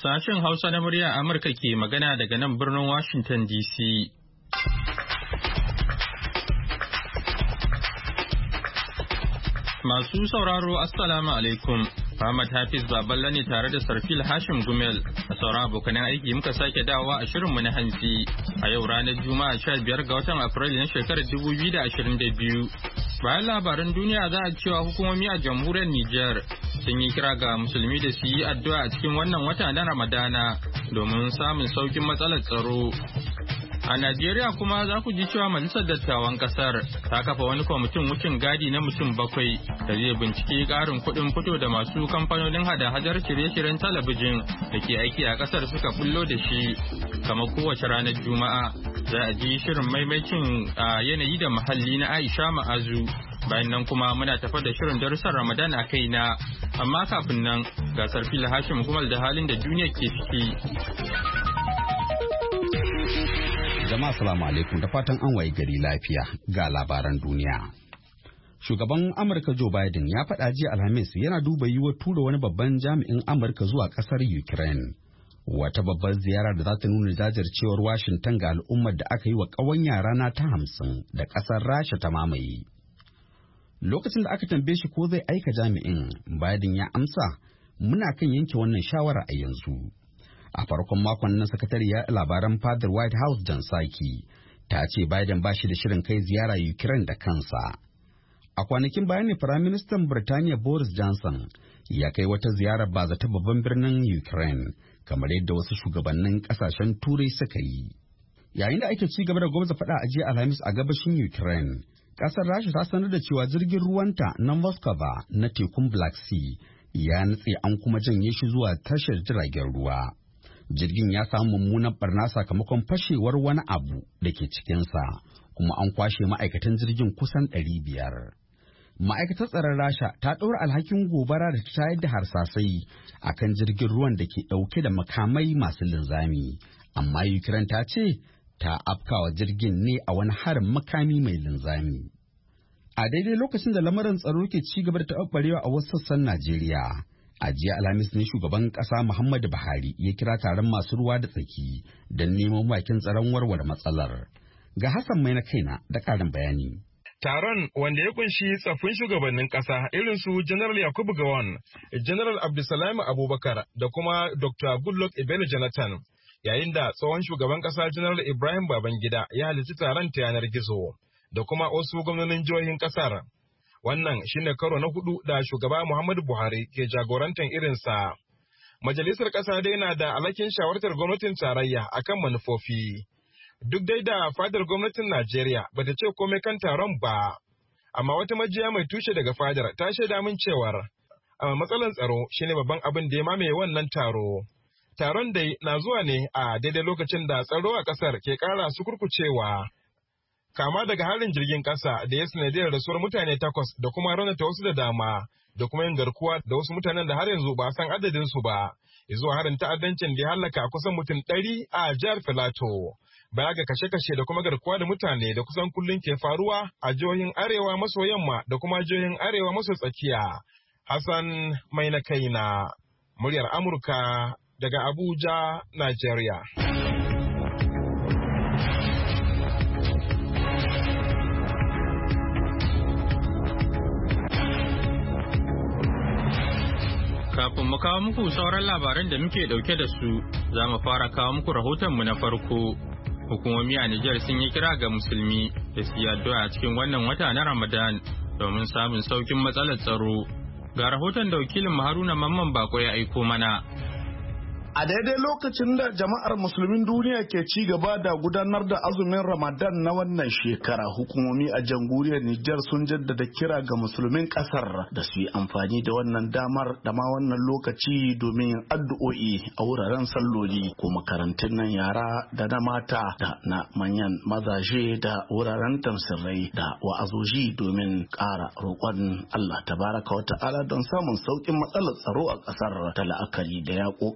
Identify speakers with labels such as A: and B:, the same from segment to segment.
A: Sashen Hausa na murya Amurka ke magana daga nan birnin Washington DC. Masu sauraro Assalamu alaikum. Muhammad Hafiz Baballa ne tare da Sarfil Hashim Gumel a sauran abokanan aiki muka sake dawowa a shirinmu na hantsi a yau ranar Juma'a 15 ga watan Afrilu na shekarar 2022. Bayan labaran duniya za a cewa hukumomi a jamhuriyar Nijar sun yi kira ga musulmi da su yi addu'a a cikin wannan wata na Ramadana domin samun saukin matsalar tsaro. A Najeriya kuma za ku ji cewa Majalisar Dattawan Kasar ta kafa wani kwamitin wucin gadi na mutum 7 da zai bincike ƙarin kuɗin fito da masu kamfanonin hada-hadar shirye-shiryen talabijin da ke aiki a ƙasar suka bullo da shi. Kamar kowace ranar Juma'a za a ji shirin maimacin yanayi da muhalli na Aisha Ma'azu. Bayan nan kuma muna tafa da shirin darussan Ramadan a kaina. Amma kafin nan gasar fili Hashim Gumal da halin da duniya ke ciki.
B: Jama'a salamu alaikum da fatan an waye gari lafiya ga labaran duniya. Shugaban Amurka Joe Biden ya faɗa jiya Alhamis yana duba yiwuwar tura wani babban jami'in Amurka zuwa ƙasar Ukraine. Wata babbar ziyara da za ta nuna jajircewar Washington ga al'ummar da aka yi wa ƙawanya rana ta 50 da ƙasar Rasha ta mamaye. Lokacin da aka tambaye shi ko zai aika jami'in, Biden ya amsa, "Muna kan yanke wannan shawara a yanzu." A farkon makon nan sakatariya labaran fadar White House Jan Psaki ta ce Biden ba shi da shirin kai ziyara Ukraine da kansa. A kwanakin bayan ne Firaministan Birtaniya Boris Johnson ya kai wata ziyarar bazata babban birnin Ukraine kamar yadda wasu shugabannin kasashen Turai suka yi. Yayin da ake ci gaba da gwamnati faɗa a jiya Alhamis a gabashin Ukraine, ƙasar Rasha ta sanar da cewa jirgin ruwanta na Moskva na tekun Black Sea ya nutse an kuma janye shi zuwa tashar jiragen ruwa. Jirgin ya samu mummunan barna sakamakon fashewar wani abu da ke cikinsa, kuma an kwashe ma'aikatan jirgin kusan 500. Ma'aikatar tsaron Rasha ta ɗaura alhakin gobara da ta tayar da harsasai a kan jirgin ruwan da ke ɗauke da makamai masu linzami, amma Ukraine ta ce ta afkawa jirgin ne a wani harin makami mai linzami. A daidai lokacin da lamarin tsaro ke ci gaba da taɓarɓarewa a wasu sassan Najeriya, a jiya Alhamis ne shugaban ƙasa Muhammadu Buhari ya kira taron masu ruwa da tsaki don neman bakin tsaron warware matsalar. Ga Hassan mai na kaina da ƙarin bayani.
C: Taron wanda ya kunshi tsaffin shugabannin ƙasa irin su General Yakubu Gowon, General Abdulsalam Abubakar da kuma Dr. Goodluck Ebele Jonathan, yayin da tsohon shugaban ƙasa General Ibrahim Babangida ya halarci taron ta yanar gizo da kuma wasu gwamnonin jihohin ƙasar. Wannan shine karo na 4 da shugaba Muhammadu Buhari ke jagorantar irinsa. Majalisar ƙasa dai na da alhakin shawartar gwamnatin tarayya akan manufofi. Duk dai da fadar gwamnatin Najeriya bata ce komai kan taron ba, amma wata majiya mai tushe daga fadar ta shaida min cewar matsalan tsaro shine babban abin da ya mamaye wannan taro. Taron dai na zuwa ne a daidai lokacin da tsaro a ƙasar ke ƙara su kurkucewa. Kama daga halin jirgin ƙasa da ya sanadiyar rasuwar mutane 8 da kuma raunata wasu da dama, da kuma yin garkuwa da wasu mutanen da har yanzu ba san adadin su ba, zuwa harin ta'addancin da ya halaka kusan mutum 100 a jihar Filato. Baya ga kashe-kashe da kuma garkuwa da mutane da kusan kullum ke faruwa a jihohin Arewa maso yamma da kuma jihohin Arewa maso tsakiya. Hassan mai na kaina, muryar Amurka daga Abuja, Najeriya.
A: Kafin mu kawo muku sauran labaran da muke dauke da su, za mu fara kawo muku rahotonmu na farko. Hukumomi a Nijar sun yi kira ga musulmi da su yi addu'a a cikin wannan wata na Ramadan domin samun saukin matsalar tsaro. Ga rahoton da wakilin Haruna Mamman Bako ya aiko mana.
D: A daidai lokacin da jama'ar musulmin duniya ke ci gaba da gudanar da azumin Ramadan na wannan shekara, hukumomi a jamhuriyar Nijar sun jaddada kira ga musulmin kasar da su yi amfani da wannan damar da ma wannan lokaci domin yin addu'o'i a wuraren salloli ko makarantun nan yara da na mata da na manyan mazaje da wuraren tamsirai da wa'azoji domin ƙara roƙon Allah tabaraka wa ta'ala don samun sauƙin matsalar tsaro a ƙasar ta la'akari da yaƙoƙan da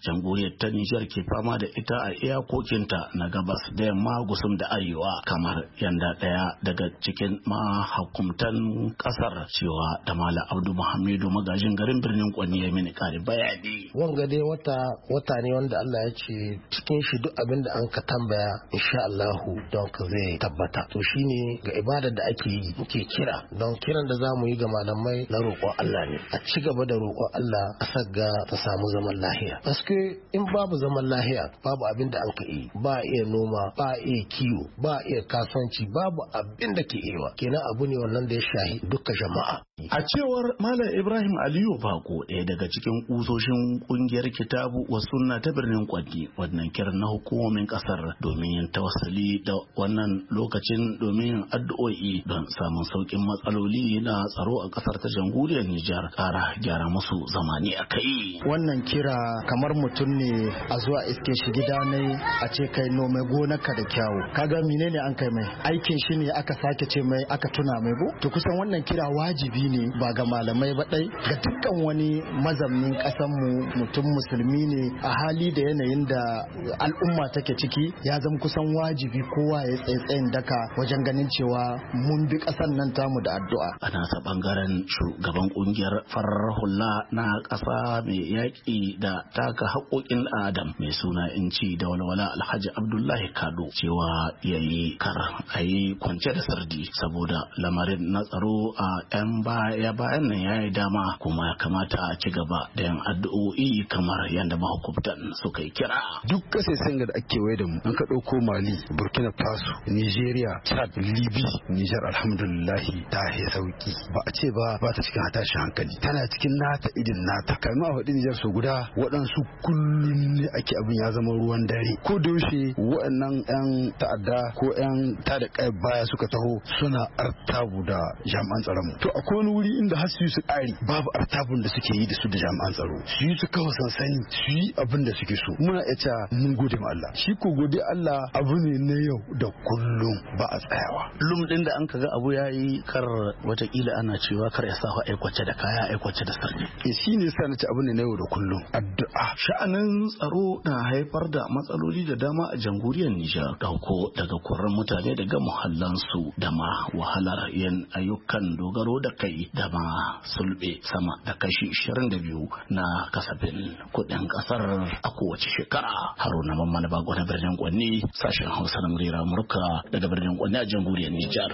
D: jamhuriyar ta Nijar ke fama da ita a iyakokinta na gabas da yamma, gusum da arewa, kamar yanda ɗaya daga cikin mahukumtan ƙasar cewa da Malam Abdu Muhammadu magajin garin birnin Kwanni ya mini ƙari bayani.
E: Wanga dai wata ne wanda Allah ya ce cikin shi duk abin da an ka tambaya insha Allahu don ka zai tabbata. To shine ga ibadar da ake yi muke kira, don kiran da zamu yi ga malamai na roƙon Allah ne a ci gaba da roƙon Allah a sagga ta samu zaman lahiya. Paske in babu zaman lahiya babu abin da an ka yi, ba iya noma, ba iya kiwo, ba iya kasuwanci, babu abin da ke iya. Kenan abu ne wannan da ya shahi dukkan jama'a.
D: A cewar Malam Ibrahim Aliyu Bako, ɗaya daga cikin kusoshin kungiyar Kitabu wa Sunna ta birnin Kwanni, wannan kiran na hukumomin kasar domin yin tawassuli da wannan lokacin domin yin addu'o'i don samun sauƙin matsaloli na tsaro a kasar ta jamhuriyar Nijar, ƙara gyara musu zamani a kai.
F: Wannan kira kamar mutum ne a zuwa iske shi gida ne a ce kai nome gonarka da kyawu. Kaga menene an kai mai? Aikin shi ne aka sake ce mai aka tuna mai go? To kusan wannan kira wajibi ne ba ga malamai ba dai, ga dukkan wani mazaunin kasan mu, mutum musulmi ne a hali da yanayin da al'umma take ciki, ya zama kusan wajibi kowa ya tsaitsayin daka wajen ganin cewa mun bi kasan nan tamu da addu'a.
D: A nasa bangaren shugaban kungiyar farar hula na kasa mai yaƙi da taka haƙoƙin adam mai suna inci da walwala Alhaji Abdullahi Kado cewa yayi kar a yi kwance da sardi saboda lamarin na tsaro a 'yan bayan nan ya yi dama, kuma ya kamata a ci gaba da yin addu'o'i kamar yadda mahukuntan suka yi kira.
G: Duk kasashen da ake waye da mu, an ka ɗauko Mali, Burkina Faso, Nigeria, Chad, Libya, Niger alhamdulillah ta yi sauki. Ba a ce ba ta cikin tashin hankali, tana cikin nata idin nata. Kama a faɗi Niger so guda, waɗansu kullum ne ake abin ya zama ruwan dare. Ko da yaushe waɗannan 'yan ta'adda ko 'yan tada kai baya suka taho suna artabu da jami'an tsaron mu. To akwai wani wuri inda har su ƙari babu artabun da suke yi da su da jami'an tsaro, su yi su kawo sansani, su yi abin da suke so. Muna iya mun gode ma Allah. Shi ko gode Allah abu ne na yau da kullum, ba a tsayawa.
D: Lum din da an kaga abu yayi kar watakila ana cewa kar ya sa aikwace da kaya aikwace da sarki.
G: Shi ne sa na ci abu ne na yau da kullum. Addu'a.
D: Sha'anin tsaro na haifar da matsaloli da dama a jamhuriyar Nijar, dauko daga kurran mutane daga muhallansu da ma wahalar yin ayyukan dogaro da kai da ma sulbe sama da kashi 22 na kasafin kudin kasar a kowace shekara. Haruna Mamman Bago na birnin Kwanni, sashen Hausa na muryar Amurka daga birnin Kwanni a jamhuriyar Nijar.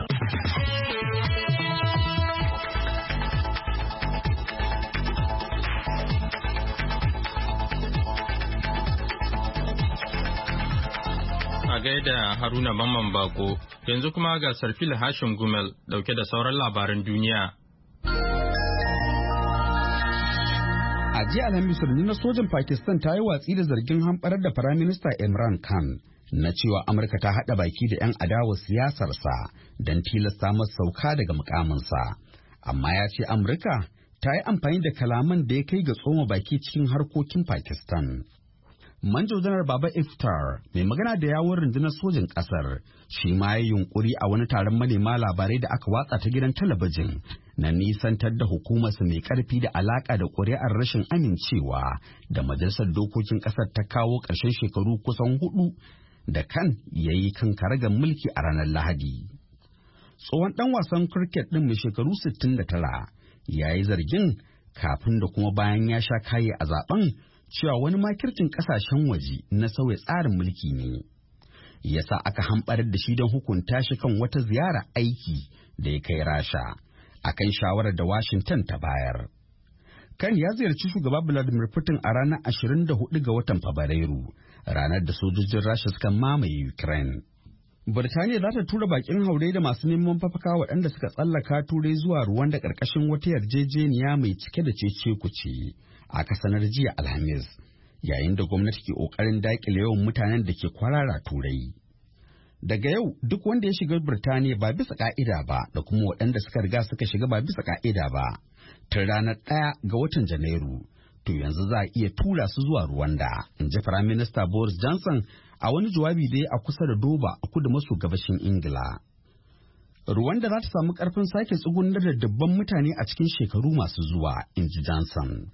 A: A gaida Haruna Mamman Bako, yanzu kuma ga Sarfil Hashim Gumel dauke da sauran labaran duniya.
B: A jiya Alhamis, rundunar sojan Pakistan ta yi watsi da zargin hamɓarar da Firaminista Imran Khan na cewa Amurka ta haɗa baki da 'yan adawar siyasarsa don tilasta masa sauka daga mukaminsa. Amma ya ce Amurka ta yi amfani da kalaman da ya kai ga tsoma baki cikin harkokin Pakistan. Manjo Janar Baba Iftar, mai magana da yawun rundunar sojin ƙasar, shi ma ya yunkuri a wani taron manema labarai da aka watsa ta gidan talabijin na nisantar da hukumarsa mai ƙarfi da alaƙa da ƙuri'ar rashin amincewa da majalisar dokokin ƙasar ta kawo ƙarshen shekaru kusan 4 da kan yayi kan karagar mulki a ranar Lahadi. Tsohon ɗan wasan cricket ɗin mai shekaru 69 ya yi zargin kafin da kuma bayan ya sha kaye a zaben cewa wani makircin kasashen waje na sauya tsarin mulki ne yasa aka hamɓarar da shi don hukunta shi kan wata ziyara aiki da ya kai Rasha akan shawarar da Washington ta bayar. Kan ya ziyarci shugaba Vladimir Putin a ranar 24 ga watan Fabrairu, ranar da sojojin Rasha suka mamaye Ukraine. Birtaniya za ta tura bakin haure da masu neman mafaka waɗanda suka tsallaka Turai zuwa ruwan da ƙarƙashin wata yarjejeniya mai cike da cece-kuce. Aka sanar jiya Alhamis, yayin da gwamnati ke ƙoƙarin daƙile yawan mutanen da ke kwarara Turai. Daga yau duk wanda ya shiga Birtaniya ba bisa ƙa'ida ba da kuma waɗanda suka riga suka shiga ba bisa ƙa'ida ba, tun ranar 1 ga watan Janairu, to yanzu za a iya tura su zuwa Rwanda, in ji Firaminista Boris Johnson a wani jawabi da ya a kusa da Doba a kudu maso gabashin Ingila. Rwanda za ta samu ƙarfin sake tsugunar da dubban mutane a cikin shekaru masu zuwa, in ji Johnson.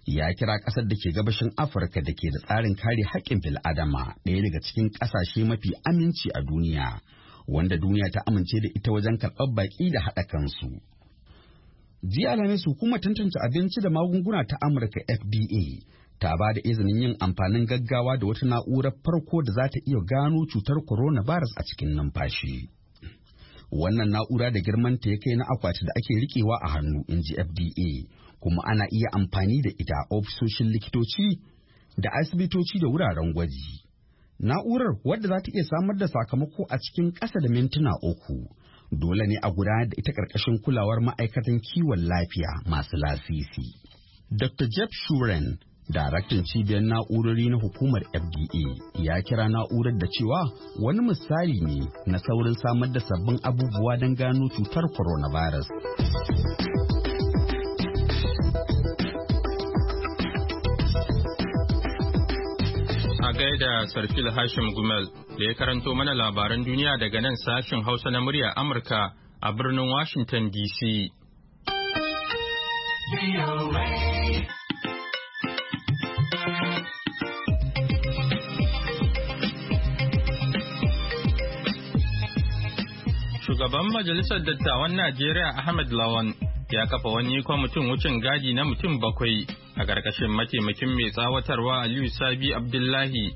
B: ya kira ƙasar da ke gabashin Afirka da ke da tsarin kare haƙƙin bil'adama ɗaya daga cikin ƙasashe mafi aminci a duniya, wanda duniya ta amince da ita wajen karɓar baƙi da haɗa kansu. Jiya Alhamis hukumar tantance abinci da magunguna ta Amurka FDA ta ba da izinin yin amfanin gaggawa da wata na'urar farko da za ta iya gano cutar coronavirus a cikin numfashi. Wannan na'ura da girmanta ya kai na akwati da ake riƙewa a hannu, in ji FDA. Kuma ana iya amfani da ita a ofisoshin likitoci da asibitoci da wuraren gwaji. Na'urar wadda za ta iya samar da sakamako a cikin ƙasa da mintuna 3, dole ne a gudanar da ita ƙarƙashin kulawar ma'aikatan kiwon lafiya masu lasisi. Dr. Jeff Shuren, daraktan cibiyar na'urori na hukumar FDA, ya kira na'urar da cewa wani misali ne na saurin samar da sabbin abubuwa don gano cutar coronavirus.
A: A gaida Sarfil Hashim Gumel da ya karanto mana labaran duniya daga nan sashen Hausa na murya Amurka a birnin Washington DC. Shugaban Majalisar Dattawan Najeriya Ahmed Lawan ya kafa wani kwamitin wucin gadi na mutum 7 a ƙarƙashin mataimakin mai tsawatarwa Aliyu Sabi Abdullahi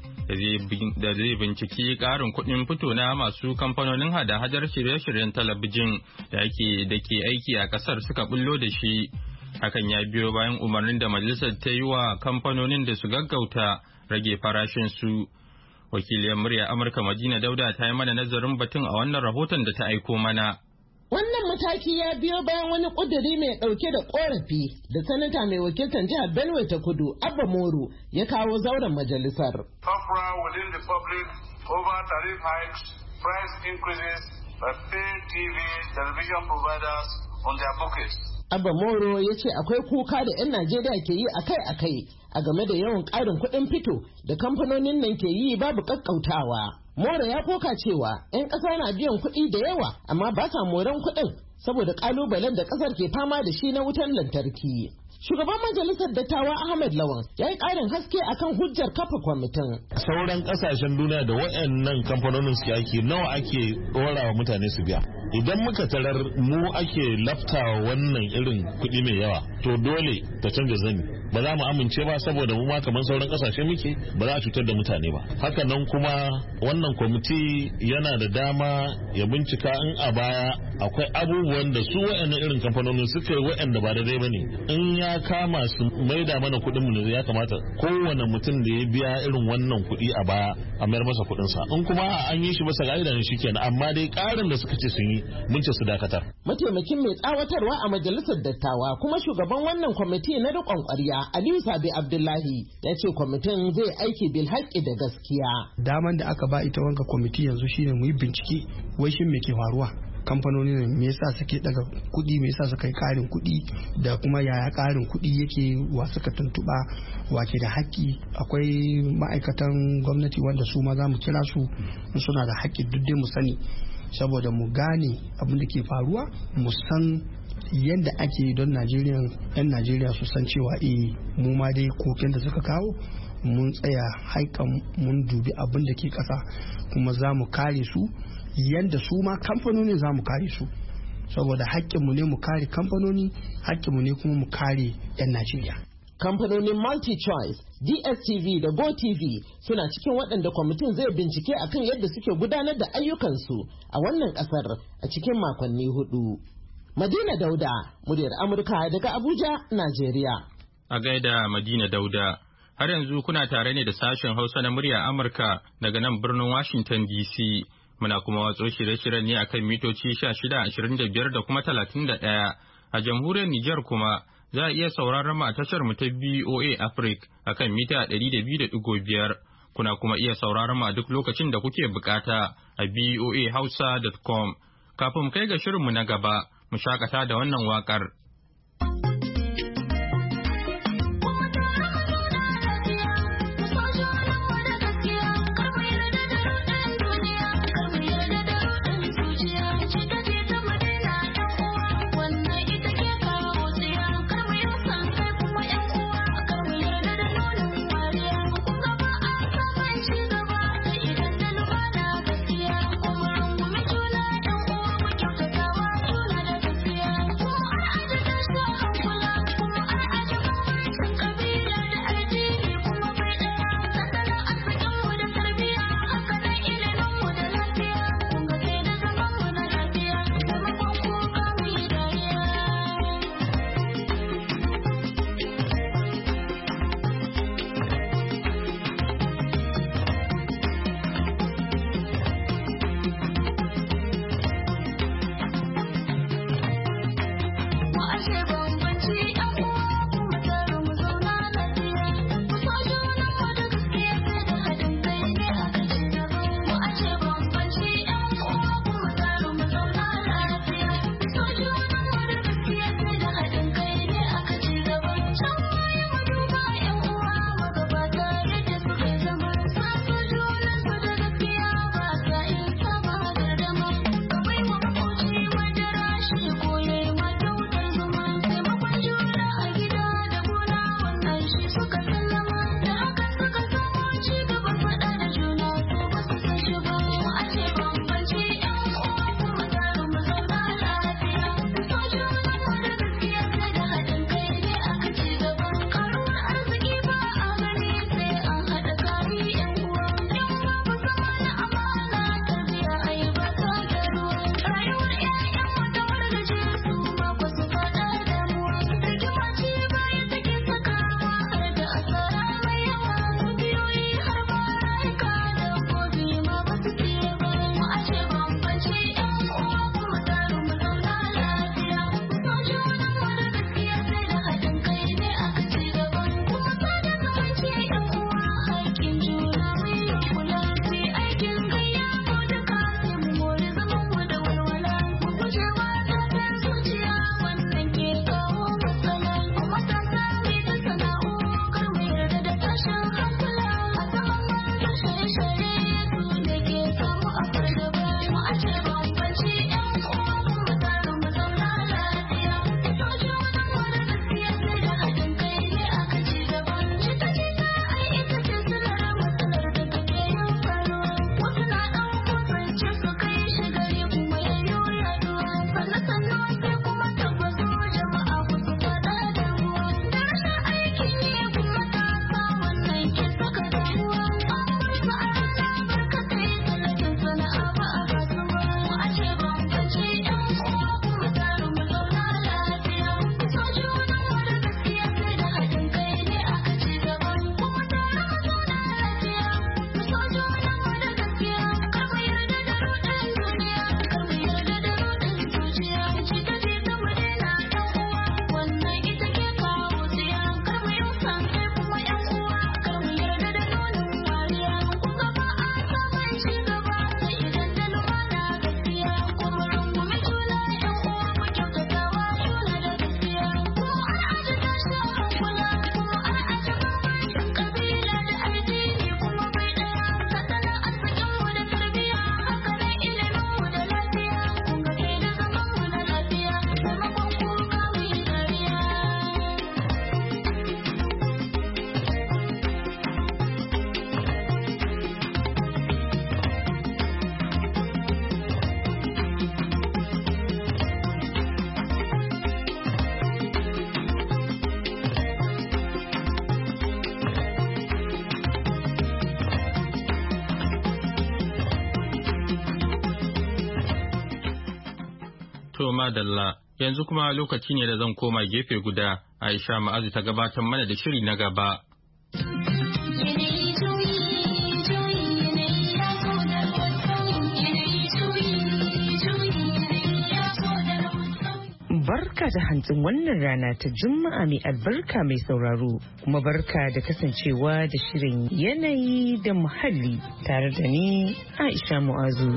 A: da zai binciki ƙarin kuɗin fito na masu kamfanonin hada-hadar shirye-shiryen talabijin da ke aiki a ƙasar suka bullo da shi. Hakan ya biyo bayan umarnin da majalisar ta yi wa kamfanonin da su gaggauta rage farashin su. Wakiliyar murya Amurka Madina Dauda ta yi mana nazarin batun a wannan rahoton da ta aiko mana.
H: Wannan mataki ya biyo bayan wani ƙuduri mai ɗauke da ƙorafi da sanata mai wakiltar jihar Benue ta Kudu, Abba Moro, ya kawo zauren majalisar.
I: Within the public over tariff hikes, price increases that pay TV, television providers on their pockets.
H: Abba Moro ya ce akwai kuka da 'yan Najeriya ke yi akai-akai a game da yawan ƙarin kuɗin fito da kamfanonin nan ke yi babu ƙaƙƙautawa. Moro ya koka cewa 'yan ƙasa na biyan kuɗi da yawa amma ba sa moran kuɗin saboda ƙalubalen da ƙasar ke fama da shi na wutar lantarki. Shugaban Majalisar Dattawa Ahmed Lawan ya yi ƙarin haske akan hujjar kafa kwamitin.
J: Sauran ƙasashen duniya da waɗannan kamfanonin suke aiki nawa ake ɗora wa mutane su biya. Idan muka tarar mu ake laftawa wannan irin kuɗi mai yawa to dole ta canza zani. Ba za mu amince ba saboda mu ma kamar sauran ƙasashe muke ba za a cutar da mutane ba. Hakanan kuma wannan kwamiti yana da dama ya bincika in a baya akwai abubuwan da su waɗannan irin kamfanonin suka yi waɗanda ba daidai ba ne. In ya kama su maida mana kuɗin mu ne ya kamata kowane mutum da ya biya irin wannan kuɗi a baya a mayar masa kuɗin sa. In kuma an yi shi masa ka'ida ne shikenan amma dai ƙarin da suka ce sun yi mun ce su dakatar.
H: Mataimakin mai tsawatarwa a majalisar dattawa kuma shugaban wannan kwamiti na riƙon ƙwarya Aliyu Sabi Abdullahi ya ce kwamitin zai aiki bil haƙƙi da gaskiya.
K: Daman da aka ba ita wanga kwamiti yanzu shine mu yi bincike wai shin me ke faruwa. Kamfanoni ne me yasa suke daga kuɗi, me yasa suka yi ƙarin kuɗi, da kuma yaya ƙarin kuɗi yake, wa suka tuntuɓa, wa ke da haƙƙi. Akwai ma'aikatan gwamnati wanda su ma za mu kira su suna da haƙƙi duk dai mu sani saboda mu gane abin da ke faruwa, mu san yadda ake don yan Najeriya su san cewa mu ma dai koken da suka kawo mun tsaya haikan mun dubi abin da ke ƙasa kuma za mu kare su yadda su ma kamfanoni za mu kare su saboda haƙƙinmu ne mu kare kamfanoni, haƙƙinmu ne kuma mu kare 'yan Najeriya.
H: Kamfanonin MultiChoice, DSTV da GoTV suna cikin waɗanda kwamitin zai bincike akan yadda suke gudanar da ayyukansu a wannan ƙasar a cikin makonni 4. Madina Dauda, muryar Amurka daga Abuja, Najeriya.
A: A gaida Madina Dauda, har yanzu kuna tare ne da sashen Hausa na muryar Amurka daga nan birnin Washington DC. Muna kuma watso shirye-shiryen ne akan mitoci 1625 da kuma 31. A jamhuriyar Nijar kuma za a iya sauraron mu a tashar mu ta BOA Africa akan mita 200.5. Kuna kuma iya sauraron mu a duk lokacin da kuke bukata a boahausa.com. Kafin mu kai ga shirinmu na gaba, mu shakata da wannan waƙar. To madalla, yanzu kuma lokaci ne da zan koma gefe guda, Aisha Ma'azu ta gabatar mana da shiri na gaba.
L: Barka da hantsin wannan rana ta Juma'a mai albarka mai sauraro, kuma barka da kasancewa da shirin yanayi da muhalli tare da ni Aisha Mu'azu.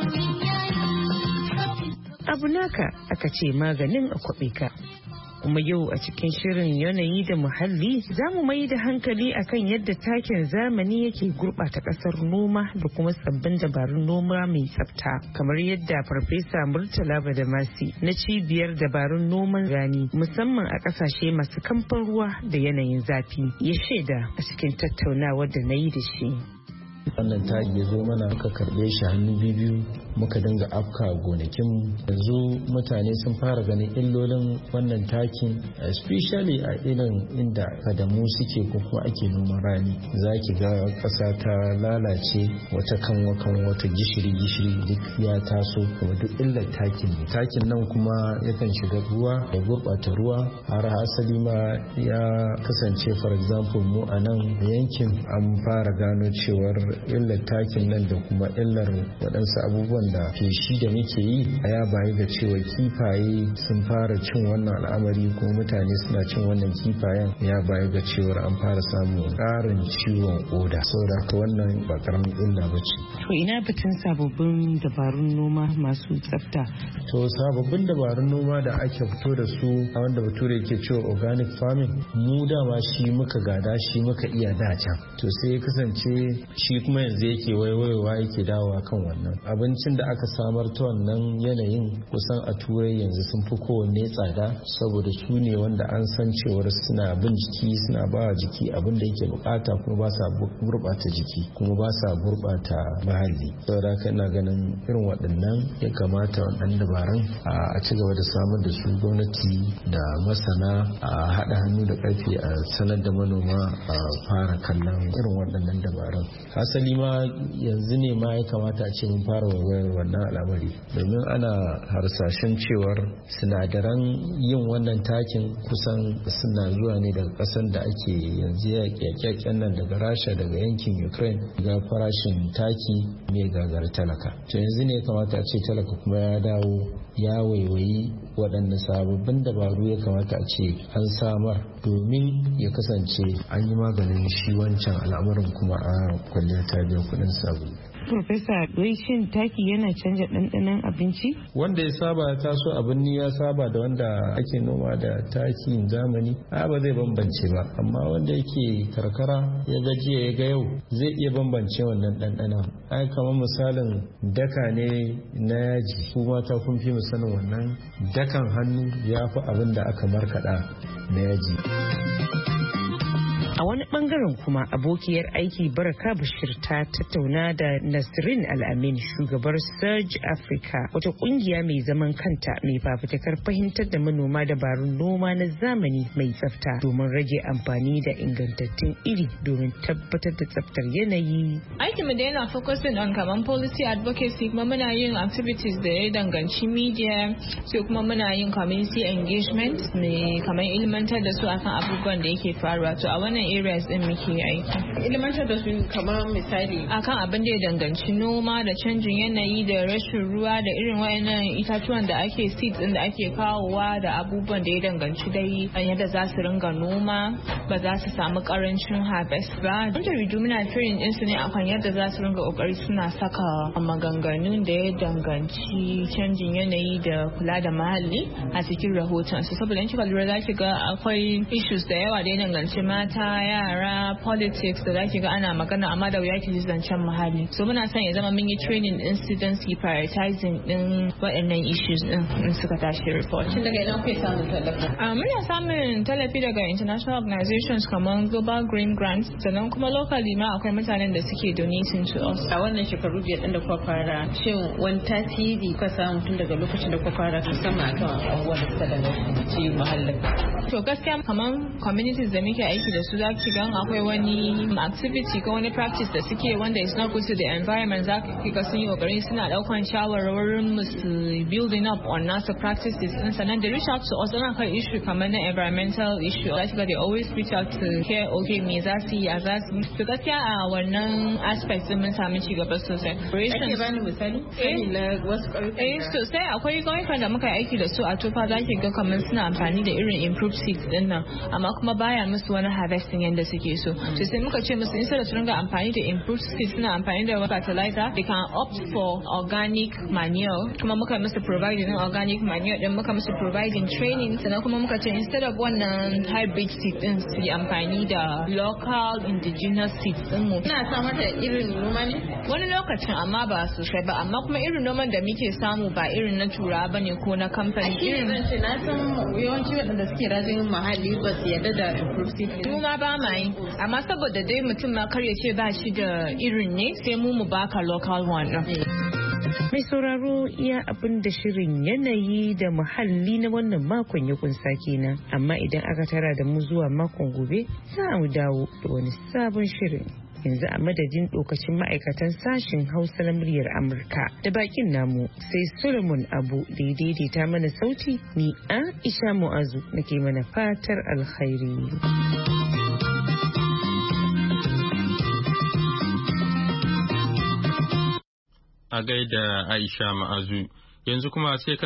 L: Abu naka aka ce maganin a kwaɓe ka. Kuma yau a cikin shirin yanayi da muhalli za mu mai da hankali akan yadda takin zamani yake gurɓata ƙasar noma da kuma sabbin dabarun noma mai tsafta, kamar yadda Farfesa Murtala Badamasi na cibiyar dabarun noman rani musamman a ƙasashe masu kamfan ruwa da yanayin zafi ya shaida a cikin tattaunawar da na yi da shi.
M: Wannan taki ya zo mana muka karɓe shi hannu biyu muka dinga afka gonakin. Yanzu mutane sun fara ganin illolin wannan takin, especially a irin inda fadamu suke ko kuma ake noman rani. Za ki ga ƙasa ta lalace, wata wata gishiri duk ya taso, kuma duk illar takin ne. Takin nan kuma yakan shiga ruwa ya gurɓata ruwa, har asali ma ya kasance, for example mu a nan yankin an fara gano cewar illar takin nan da kuma illar waɗansu abubuwan da feshi da muke yi ya bayi ga cewa kifaye sun fara cin wannan al'amari, kuma mutane suna cin wannan kifayen ya bayi ga cewar an fara samun ƙarin ciwon koda. Saboda haka wannan ba karamin illa ba ce.
L: To ina batun sababbin dabarun noma masu tsafta?
M: To sababbin dabarun noma da ake fito da su a wanda bature yake cewa organic farming, mu dama shi muka gada, shi muka iya dace. To sai ya kasance shi kuma yanzu yake waiwaiwa yake dawowa kan wannan abincin da aka samar ta wannan yanayin. Kusan a turai yanzu sun fi kowanne tsada, saboda su ne wanda an san cewar suna bin jiki, suna ba jiki abin da yake bukata, kuma ba sa gurbata jiki, kuma ba sa gurbata muhalli. Saboda haka ina ganin irin waɗannan ya kamata waɗannan dabarun a ci gaba da samar da su. Gwamnati da masana a haɗa hannu da ƙarfi a sanar da manoma a fara kallon irin waɗannan dabarun. Asali ma yanzu ne ma ya kamata a ce mun fara wayar wannan al'amari, domin ana harsashen cewar sinadaran yin wannan takin kusan suna zuwa ne daga ƙasar da ake yanzu yaƙe-yaƙen nan, daga Rasha, daga yankin Ukraine. Ga farashin taki mai gagar talaka. To yanzu ne ya kamata a ce talaka kuma ya dawo ya waiwayi waɗannan sababbin dabaru ya kamata a ce an samar, domin ya kasance an yi maganin shi wancan al'amarin kuma a kwalliyar ta biya kuɗin sabulu.
L: Profesa, wai shin taki yana canja ɗanɗanon abinci?
M: Wanda ya saba ya taso abin ni ya saba da wanda ake noma da takin zamani, ba zai bambance ba. Amma wanda yake karkara ya ga jiya ya ga yau zai iya bambance wannan ɗanɗanon. Ai kamar misalin daka ne na yaji, ku mata kun fi misalin wannan dakan hannu ya fi abin da aka markaɗa na yaji.
L: A wani bangaren kuma abokiyar aiki Baraka Bashir ta tattauna da Nasrin Al-Amin, shugabar Surge Africa, wata kungiya mai zaman kanta mai fafutukar fahimtar da manoma dabarun noma na zamani mai tsafta domin rage amfani da ingantattun iri domin tabbatar da tsaftar yanayi.
N: Aikinmu da yana focusing on kaman policy advocacy, kuma muna yin activities da ya danganci media, sai kuma muna yin community engagement ne kamar ilmantar da su akan abubuwan da yake faruwa. To a wannan areas din muke aiki.
H: Ilmantar da su kamar misali
N: akan abin da ya danganci noma da canjin yanayi da rashin ruwa da irin wayannan itatuwan da ake seeds din da ake kawowa da abubuwan da ya danganci dai yadda za su ringa noma ba za su samu karancin harvest ba. Jaridu muna training din su ne akan yadda za su ringa kokari suna saka maganganun da ya danganci canjin yanayi da kula da muhalli a cikin rahoton su, saboda in kika lura za ki ga akwai issues da yawa da ya danganci mata, yara, politics da zaki ga ana magana amma da wuya ki ji zancen muhalli. So muna son ya zama mun yi training incidents prioritizing din waɗannan issues din in suka tashi report.
H: Shin daga ina kuke samun tallafi?
N: Muna samun tallafi daga international organizations kamar Global Green Grants, sannan kuma locally ma akwai mutanen da suke donating to us.
H: A wannan shekaru biyar din da kuka fara, shin wani tasiri kuka samu tun daga lokacin da kuka fara musamman akan abubuwan da suka danganci muhallin?
N: To gaskiya kamar communities da muke aiki da su za za ki gan akwai wani activity ko wani practice da suke wanda is not good to the environment, za ki ga sun yi kokari suna daukan shawarwarin mu su building up on nasu practices din, sannan they reach out to us on kan issue kamar na environmental issue. Za ki ga they always reach out to hear okay me za su yi a za su. To gaskiya a wannan aspect din mun samu ci gaba sosai.
L: Ake bani misali? Wasu
N: sosai akwai ƙauyukan da muka aiki da su a Tufa, za ki ga kamar suna amfani da irin improved seeds din nan, amma kuma baya musu wani harvesting yadda suke so. To sai muka ce musu instead of su ringa amfani da improved seeds suna amfani da fertilizer, they can opt for organic manure. Kuma muka musu providing organic manure din, muka musu providing training, sannan kuma muka ce instead of wannan hybrid seeds din su yi amfani da local indigenous seeds din mu.
L: Ina samar da irin noma ne?
N: Wani lokacin amma ba sosai ba, amma kuma irin noman da muke samu ba irin na turawa bane ko na kamfani.
L: Irin zan ce na san yawanci waɗanda suke rajin muhalli ba su yarda da improved seeds.
N: Mu ma ba ma yi, amma saboda dai mutum ma kar ya ce ba shi da irin ne sai mu baka local one din.
L: Mai sauraro iya abin da shirin yanayi da muhalli na wannan makon ya kunsa kenan, amma idan aka tara da mu zuwa makon gobe za mu dawo da wani sabon shirin. Yanzu a madadin dokacin ma'aikatan sashen Hausa na muryar Amurka da bakin namu sai Solomon Abu da ya daidaita mana sauti, ni Aisha Mu'azu nake mana fatar alkhairi.
A: A gaida Aisha Ma'azu, yanzu kuma sai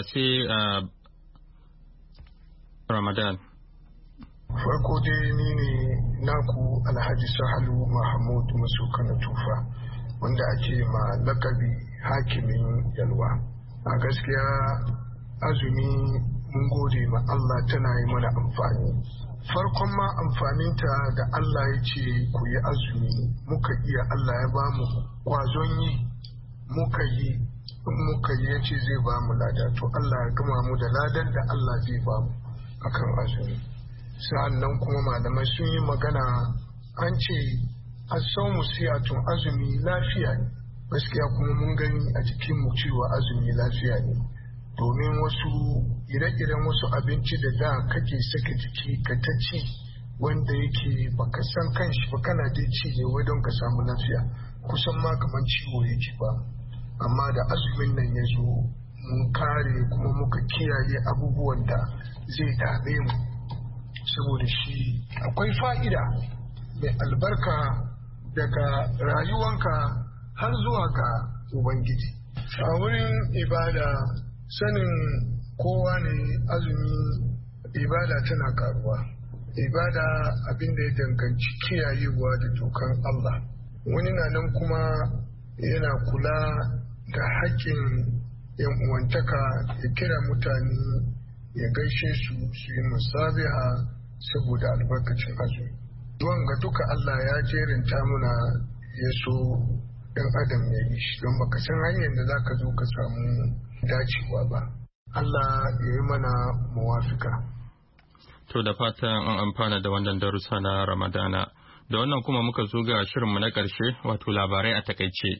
A: Ramadan.
O: Farko dai ni ne naku Alhaji Sahalu Mahmud Masukana Tufa, wanda ake ma lakabi hakimin Yalwa. A gaskiya azumi mun gode ma Allah, tana yi mana amfani. Farkon ma amfaninta da Allah ya ce ku yi azumi, muka iya, Allah ya ba mu kwazon yi, muka yi ya ce zai ba mu lada, to Allah ya gama mu da ladan da Allah zai ba mu akan azumi. Sa'an nan kuma malamai sun yi magana, an ce asawmu siyatun, azumi lafiya ne. Gaskiya kuma mun gani a jikinmu cewa azumi lafiya ne, domin wasu ire-iren wasu abinci da kake saka jiki ka ta ci, wanda yake baka san kanshi ba, kana dai ci ne wai don ka samu lafiya, kusan ma kamar ciwo yake ba. Amma da azumin nan ya zo mun kare kuma muka kiyaye abubuwan da zai dame mu, saboda shi akwai fa'ida mai albarka daga rayuwanka har zuwa ga Ubangiji. A wurin ibada, sanin kowa ne azumi ibada tana karuwa. Ibada abin da ya danganci kiyayewa da dokan Allah. Wani na nan kuma yana kula da haƙƙin yan uwantaka, ya kira mutane, ya gaishe su yi musabiha saboda albarkacin azumi. Duwan ga duka Allah ya jerinta muna ya so ɗan adam ya yi shi, don baka san hanyar da za ka zo ka samu dacewa ba. Allah ya yi mana muwafika.
A: To da fatan an amfana da wannan darussa na Ramadana. Da wannan kuma muka zo ga shirinmu na ƙarshe, wato labarai a takaice.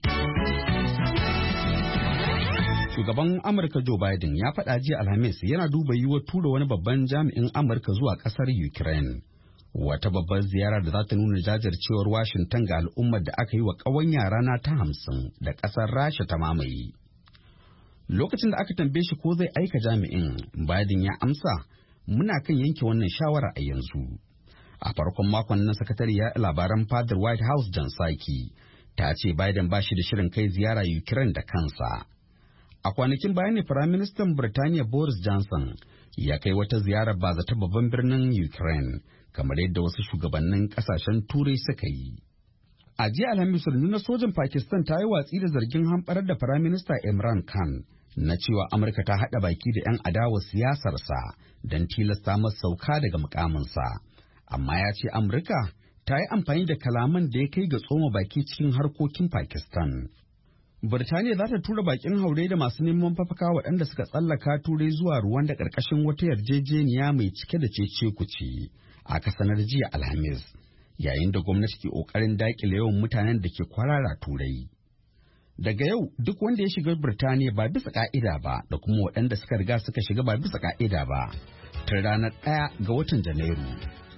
B: Shugaban Amurka Joe Biden ya faɗa jiya Alhamis yana duba yiwuwar tura wani babban jami'in Amurka zuwa ƙasar Ukraine. Wata babbar ziyara da za ta nuna jajircewar Washington ga al'ummar da aka yi wa ƙawanya rana ta 50 da ƙasar Rasha ta mamaye. Lokacin da aka tambaye shi ko zai aika jami'in, Biden ya amsa, muna kan yanke wannan shawara a yanzu. A farkon makon nan sakatariya labaran fadar White House Jan Psaki ta ce Biden ba shi da shirin kai ziyara Ukraine da kansa. A kwanakin baya ne Firaministan Birtaniya Boris Johnson ya kai wata ziyarar bazata babban birnin Ukraine, kamar yadda wasu shugabannin kasashen Turai suka yi. A jiya Alhamis, rundunar sojan Pakistan ta yi watsi da zargin hamɓarar da Firaminista Imran Khan na cewa Amurka ta haɗa baki da 'yan adawa siyasarsa don tilasta masa sauka daga mukaminsa. Amma ya ce Amurka ta yi amfani da kalaman da ya kai ga tsoma baki cikin harkokin Pakistan. Birtaniya za ta tura bakin haure da masu neman mafaka waɗanda suka tsallaka Turai zuwa ruwan da ƙarƙashin wata yarjejeniya mai cike da cece-kuce aka sanar jiya Alhamis, yayin da gwamnati ke ƙoƙarin daƙile yawan mutanen da ke kwarara Turai. Daga yau duk wanda ya shiga Birtaniya ba bisa ƙa'ida ba da kuma waɗanda suka riga suka shiga ba bisa ƙa'ida ba, tun ranar 1 ga watan Janairu,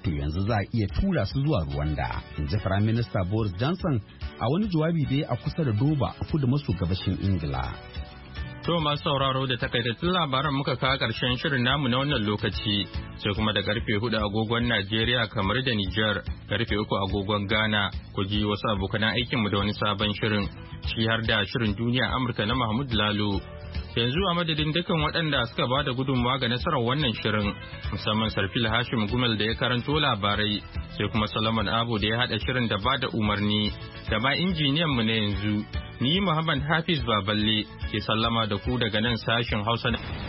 B: to yanzu za a iya tura su zuwa Rwanda, in ji Firayim Minista Boris Johnson a wani jawabi da ya a kusa da Dover a kudu maso gabashin Ingila.
A: To masu sauraro da takaitattun labaran muka kawo ƙarshen shirin namu na wannan lokaci, sai kuma da karfe 4 agogon Najeriya kamar da Nijar, karfe 3 agogon Ghana, ku ji wasu abokan aikinmu da wani sabon shirin, shi har da shirin duniya Amurka na Mahmud Lalo. Yanzu a madadin dukkan waɗanda suka ba da gudunmawa ga nasarar wannan shirin, musamman Sarfil Hashim Gumel da ya karanto labarai, sai kuma Solomon Abu da ya haɗa shirin da ba da umarni, da ma injiniyan mu na yanzu. Ni Muhammad Hafiz Baballe ke sallama da ku daga nan sashen Hausa.